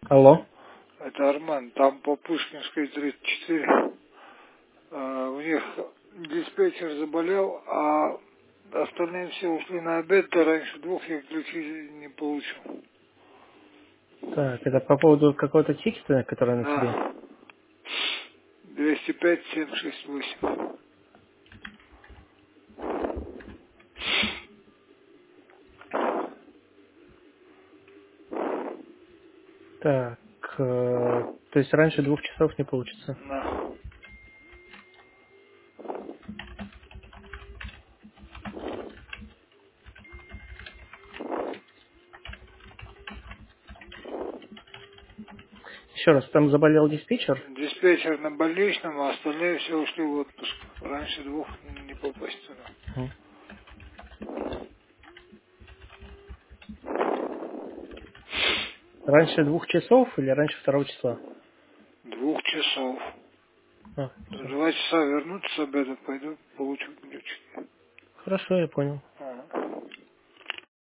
Алло. Это Арман. Там по Пушкинской 34. У них диспетчер заболел, а остальные все ушли на обед, да раньше 2 я ключи не получил. Так, это по поводу какого-то тикета, который на тебе? Да. 205-768. Так, то есть раньше 2 часов не получится. Да. Еще раз, там заболел диспетчер? Диспетчер на больничном, а остальные все ушли в отпуск. Раньше 2 не попасть туда. Мгм. Раньше 2 часов или раньше 2 числа? 2 часов. А, За всё. 2 часа вернуться с обеда, пойду получу ключи. Хорошо, я понял.